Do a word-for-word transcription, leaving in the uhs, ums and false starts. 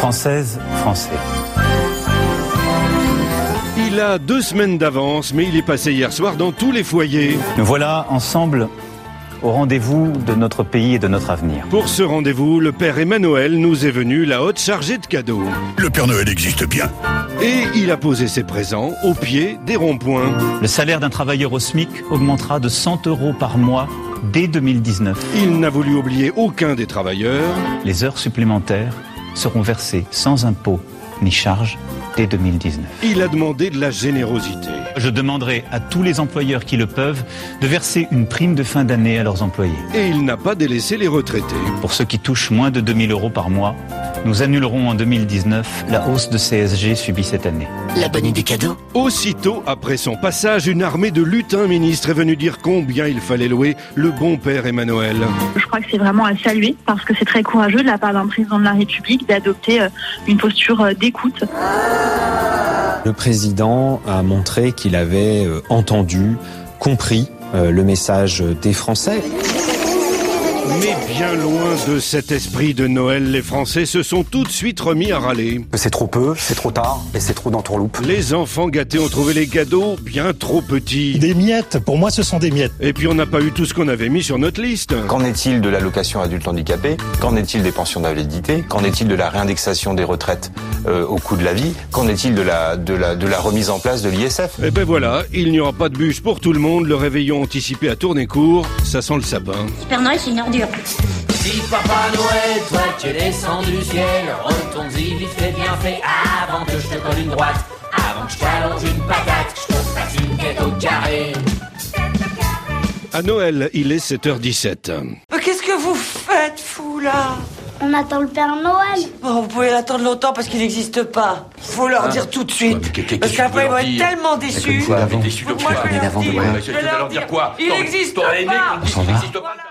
Françaises, Français. Il a deux semaines d'avance, mais il est passé hier soir dans tous les foyers. Nous voilà ensemble au rendez-vous de notre pays et de notre avenir. Pour ce rendez-vous, le Père Emmanuel nous est venu la haute chargée de cadeaux. Le Père Noël existe bien. Et il a posé ses présents au pied des ronds-points. Le salaire d'un travailleur au SMIC augmentera de cent euros par mois dès deux mille dix-neuf. Il n'a voulu oublier aucun des travailleurs. Les heures supplémentaires seront versées sans impôt ni charges dès deux mille dix-neuf. Il a demandé de la générosité. Je demanderai à tous les employeurs qui le peuvent de verser une prime de fin d'année à leurs employés. Et il n'a pas délaissé les retraités. Pour ceux qui touchent moins de deux mille euros par mois, nous annulerons en deux mille dix-neuf la hausse de C S G subie cette année. La bonne idée cadeau. Aussitôt après son passage, une armée de lutins ministres est venue dire combien il fallait louer le bon Père Emmanuel. Je crois que c'est vraiment à saluer parce que c'est très courageux de la part d'un président de la République d'adopter une posture d'écoute. Le président a montré qu'il avait entendu, compris le message des Français. Mais bien loin de cet esprit de Noël, les Français se sont tout de suite remis à râler. C'est trop peu, c'est trop tard et c'est trop d'entourloupe. Les enfants gâtés ont trouvé les cadeaux bien trop petits. Des miettes, pour moi ce sont des miettes. Et puis on n'a pas eu tout ce qu'on avait mis sur notre liste. Qu'en est-il de l'allocation adulte handicapé? Qu'en est-il des pensions d'invalidité? Qu'en est-il de la réindexation des retraites euh, au coût de la vie? Qu'en est-il de la, de, la, de la remise en place de l'I S F? Eh ben voilà, il n'y aura pas de bûche pour tout le monde. Le réveillon anticipé a tourné court. Ça sent le sapin. Père Noël, c'est une ordure. Si Papa Noël, toi tu descends du ciel, retourne-y vite fait bien fait, avant que je te colle une droite, avant que je t'allonge une patate, que je te fasse une tête au carré. À Noël, il est sept heures dix-sept. Mais qu'est-ce que vous faites, fou, là? On attend le Père Noël. Oh, vous pouvez l'attendre longtemps parce qu'il n'existe pas. Faut leur ah. dire tout de suite. Ouais, parce qu'après, ils vont être tellement déçus. Déçus de quoi? Moi, je vais leur dire. Tu vas leur dire quoi? Il n'existe pas. On s'en va.